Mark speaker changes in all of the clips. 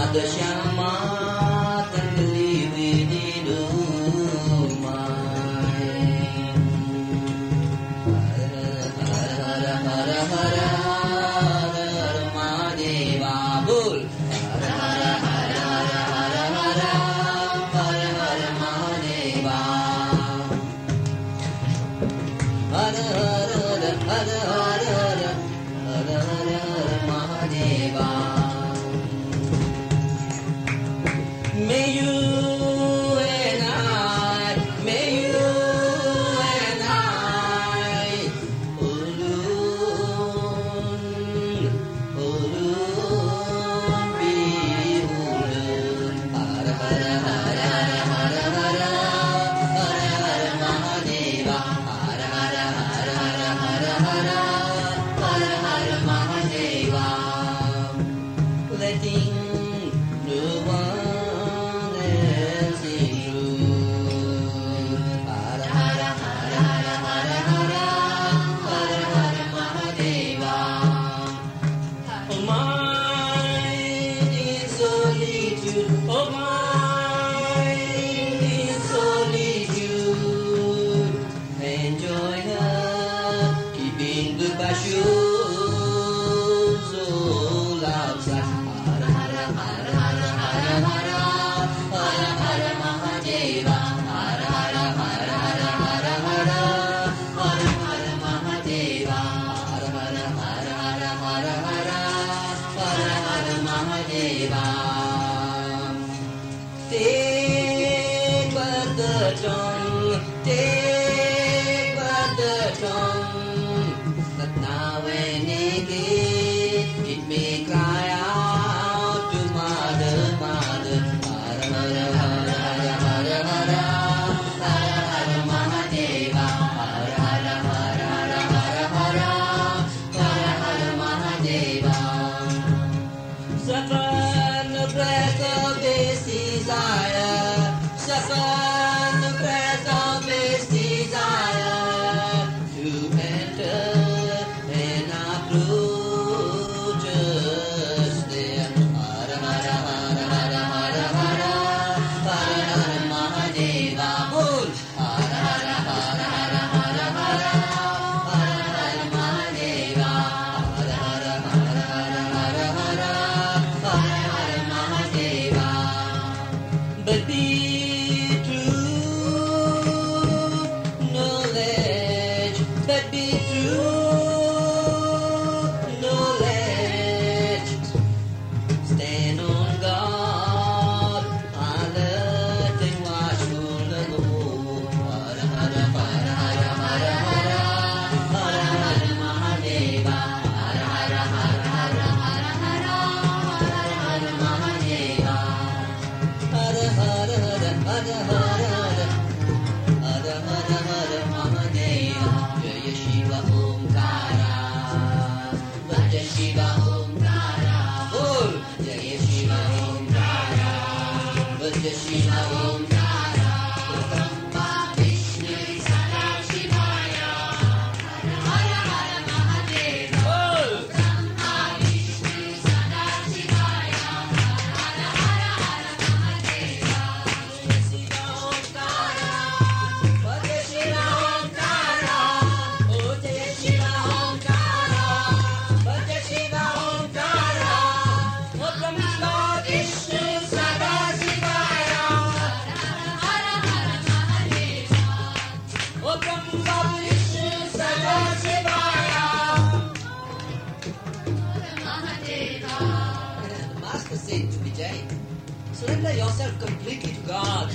Speaker 1: Surrender yourself completely to God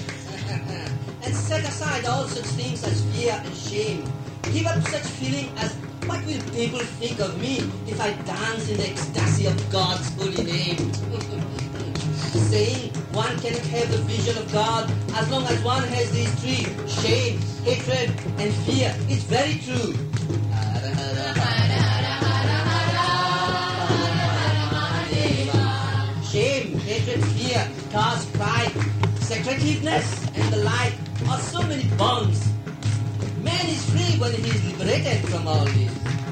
Speaker 1: and set aside all such things as fear and shame. Give up such feeling as, what will people think of me if I dance in the ecstasy of God's holy name? Saying one cannot have the vision of God as long as one has these three, shame, hatred and fear. It's very true. Shame, hatred, fear, cause pride, secretiveness and the like are so many bonds. Man is free when he is liberated from all this.